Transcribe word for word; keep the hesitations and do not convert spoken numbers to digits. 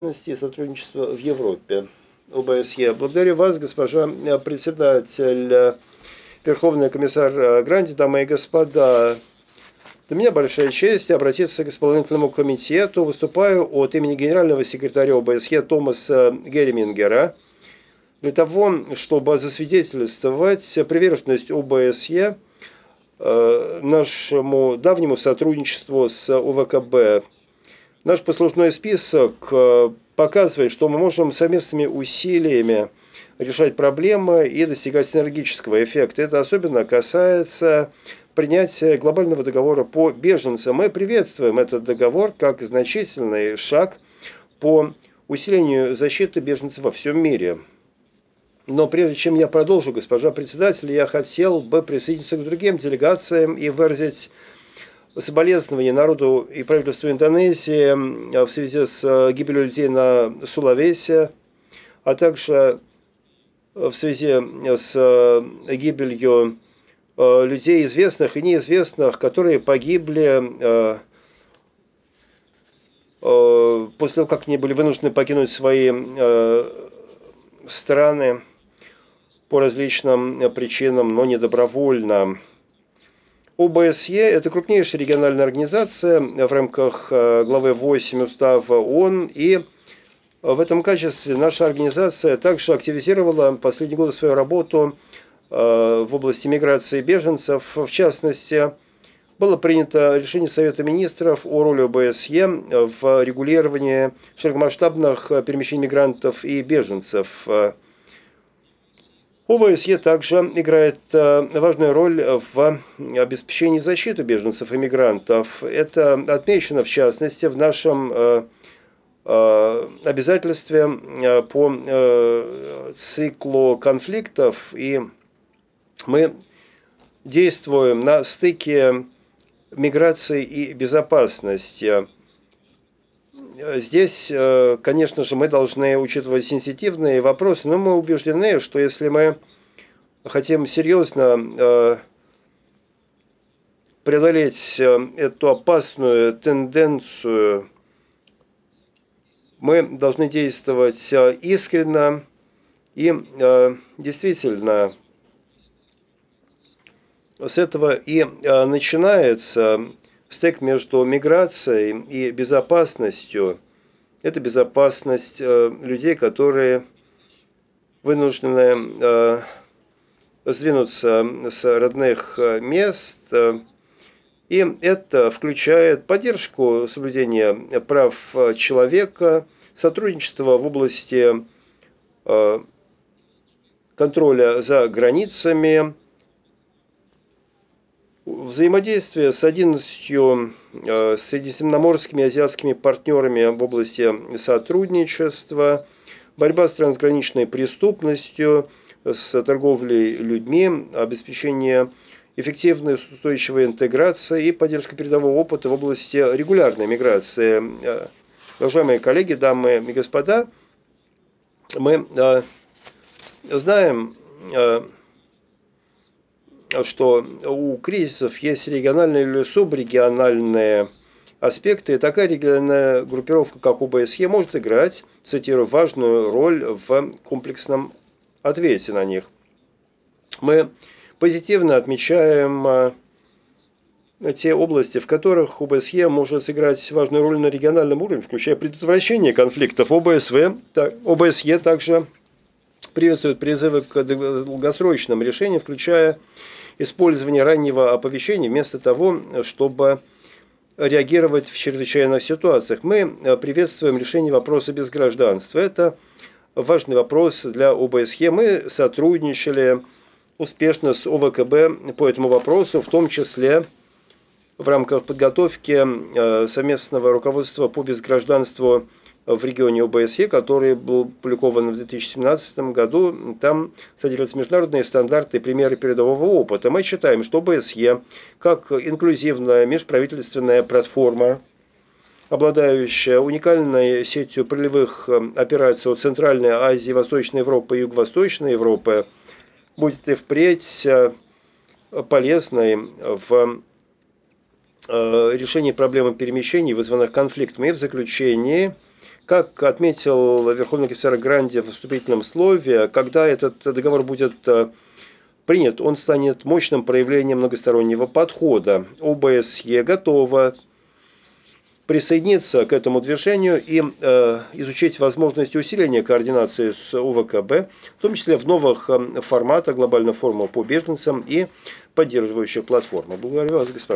и сотрудничества в Европе, ОБСЕ. Благодарю вас, госпожа председатель, Верховный комиссар Гранди, дамы и господа. Для меня большая честь обратиться к исполнительному комитету. Выступаю от имени генерального секретаря ОБСЕ Томаса Геремингера для того, чтобы засвидетельствовать приверженность ОБСЕ нашему давнему сотрудничеству с ОВКБ. Наш послужной список показывает, что мы можем совместными усилиями решать проблемы и достигать синергического эффекта. Это особенно касается принятия глобального договора по беженцам. Мы приветствуем этот договор как значительный шаг по усилению защиты беженцев во всем мире. Но прежде чем я продолжу, госпожа председатель, я хотел бы присоединиться к другим делегациям и выразить соболезнования народу и правительству Индонезии в связи с гибелью людей на Сулавеси, а также в связи с гибелью людей известных и неизвестных, которые погибли после того, как они были вынуждены покинуть свои страны по различным причинам, но не добровольно. ОБСЕ – это крупнейшая региональная организация в рамках главы восемь Устава ООН, и в этом качестве наша организация также активизировала в последние годы свою работу в области миграции и беженцев. В частности, было принято решение Совета министров о роли ОБСЕ в регулировании широкомасштабных перемещений мигрантов и беженцев. ОБСЕ также играет важную роль в обеспечении защиты беженцев и мигрантов. Это отмечено, в частности, в нашем обязательстве по циклу конфликтов, и мы действуем на стыке миграции и безопасности. Здесь, конечно же, мы должны учитывать сенситивные вопросы, но мы убеждены, что если мы хотим серьезно преодолеть эту опасную тенденцию, мы должны действовать искренне и действительно с этого и начинается стык между миграцией и безопасностью. Это безопасность людей, которые вынуждены сдвинуться с родных мест. И это включает поддержку соблюдения прав человека, сотрудничество в области контроля за границами, взаимодействие с одиннадцатью средиземноморскими и азиатскими партнерами в области сотрудничества, борьба с трансграничной преступностью, с торговлей людьми, обеспечение эффективной устойчивой интеграции и поддержка передового опыта в области регулярной миграции. Уважаемые коллеги, дамы и господа, мы знаем, что у кризисов есть региональные или субрегиональные аспекты, и такая региональная группировка, как ОБСЕ, может играть, цитирую, важную роль в комплексном ответе на них. Мы позитивно отмечаем те области, в которых ОБСЕ может сыграть важную роль на региональном уровне, включая предотвращение конфликтов. ОБСВ, ОБСЕ также приветствует призывы к долгосрочным решениям, включая использование раннего оповещения вместо того, чтобы реагировать в чрезвычайных ситуациях. Мы приветствуем решение вопроса без гражданства. Это важный вопрос для ОБСЕ. Мы сотрудничали успешно с ОВКБ по этому вопросу, в том числе в рамках подготовки совместного руководства по безгражданству в регионе ОБСЕ, который был опубликован в две тысячи семнадцатом году. Там содержатся международные стандарты и примеры передового опыта. Мы считаем, что ОБСЕ, как инклюзивная межправительственная платформа, обладающая уникальной сетью полевых операций от Центральной Азии, Восточной Европы и Юго-Восточной Европы, будет и впредь полезной в решении проблемы перемещений, вызванных конфликтами. И в заключении, Как отметил Верховный комиссар Гранди в вступительном слове, когда этот договор будет принят, он станет мощным проявлением многостороннего подхода. ОБСЕ готова присоединиться к этому движению и э, изучить возможности усиления координации с ОВКБ, в том числе в новых форматах глобального форума по беженцам и поддерживающих платформах. Благодарю вас, господин.